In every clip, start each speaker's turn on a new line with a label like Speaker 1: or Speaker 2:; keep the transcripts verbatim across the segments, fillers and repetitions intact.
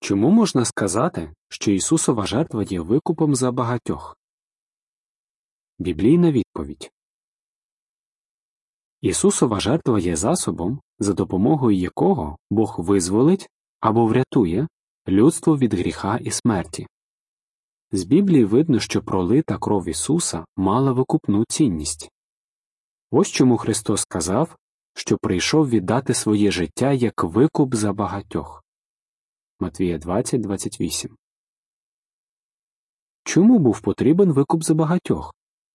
Speaker 1: Чому можна сказати, що Ісусова жертва є викупом за багатьох? Біблійна відповідь. Ісусова жертва є засобом, за допомогою якого Бог визволить або врятує людство від гріха і смерті. З Біблії видно, що пролита кров Ісуса мала викупну цінність. Ось чому Христос сказав, що прийшов віддати своє життя як викуп за багатьох. Матвія двадцять двадцять вісім. Чому був потрібен викуп за багатьох?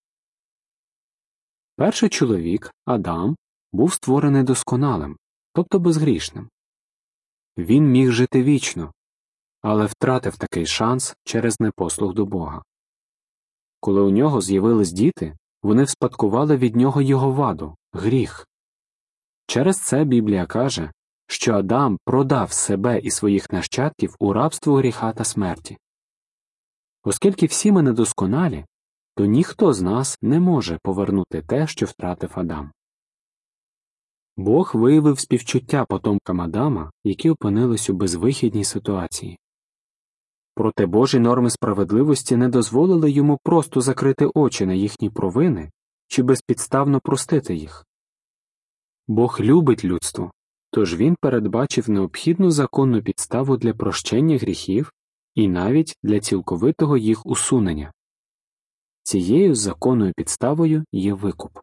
Speaker 1: Перший чоловік, Адам, був створений досконалим, тобто безгрішним. Він міг жити вічно, але втратив такий шанс через непослух до Бога. Коли у нього з'явились діти, вони вспадкували від нього його ваду – гріх. Через це Біблія каже, що Адам продав себе і своїх нащадків у рабство гріха та смерті. Оскільки всі ми недосконалі, то ніхто з нас не може повернути те, що втратив Адам. Бог виявив співчуття потомкам Адама, які опинились у безвихідній ситуації. Проте Божі норми справедливості не дозволили йому просто закрити очі на їхні провини чи безпідставно простити їх. Бог любить людство, тож він передбачив необхідну законну підставу для прощення гріхів і навіть для цілковитого їх усунення. Цією законною підставою є викуп.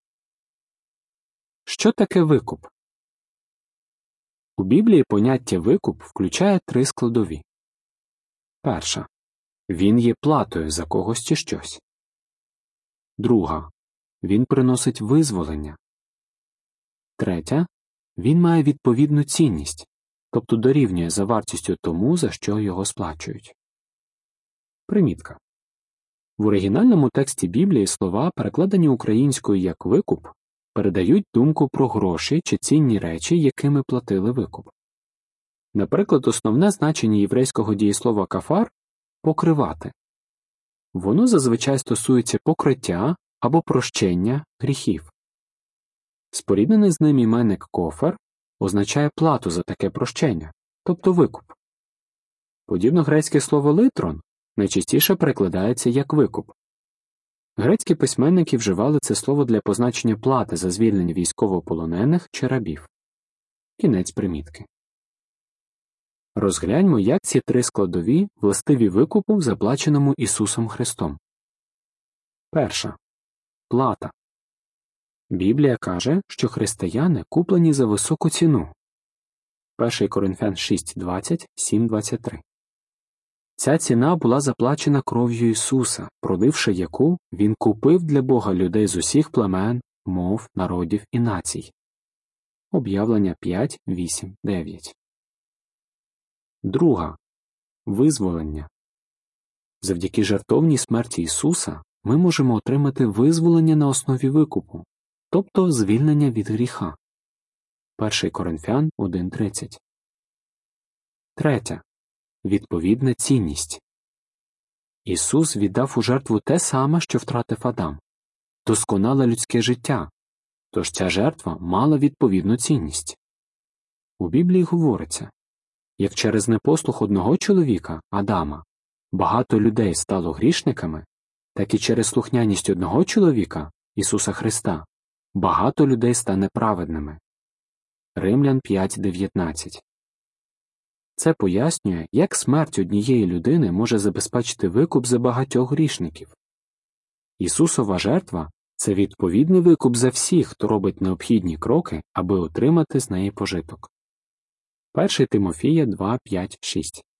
Speaker 1: Що таке викуп? У Біблії поняття викуп включає три складові. Перша. Він є платою за когось чи щось. Друга. Він приносить визволення. Третя. Він має відповідну цінність, тобто дорівнює за вартістю тому, за що його сплачують. Примітка. В оригінальному тексті Біблії слова, перекладені українською як «викуп», передають думку про гроші чи цінні речі, якими платили викуп. Наприклад, основне значення єврейського дієслова «кафар» – «покривати». Воно зазвичай стосується покриття або прощення гріхів. Споріднений з ним іменник «кофер» означає плату за таке прощення, тобто викуп. Подібно грецьке слово «литрон» найчастіше перекладається як «викуп». Грецькі письменники вживали це слово для позначення плати за звільнення військовополонених чи рабів. Кінець примітки. Розгляньмо, як ці три складові властиві викупу, заплаченому Ісусом Христом. Перша. Плата. Біблія каже, що християни куплені за високу ціну. перший Коринфян шість двадцять, сім двадцять три. Ця ціна була заплачена кров'ю Ісуса, проливши яку Він купив для Бога людей з усіх племен, мов, народів і націй. Об'явлення п'ять, вісім, дев'ять. Друга. Визволення. Завдяки жертовній смерті Ісуса ми можемо отримати визволення на основі викупу, тобто звільнення від гріха. перший Коринфян один тридцять. Третя. Відповідна цінність. Ісус віддав у жертву те саме, що втратив Адам – досконале людське життя, тож ця жертва мала відповідну цінність. У Біблії говориться, як через непослух одного чоловіка, Адама, багато людей стало грішниками, так і через слухняність одного чоловіка, Ісуса Христа, багато людей стане праведними. Римлян п'ять дев'ятнадцять. Це пояснює, як смерть однієї людини може забезпечити викуп за багатьох грішників. Ісусова жертва – це відповідний викуп за всіх, хто робить необхідні кроки, аби отримати з неї пожиток. перший Тимофія два п'ять шість.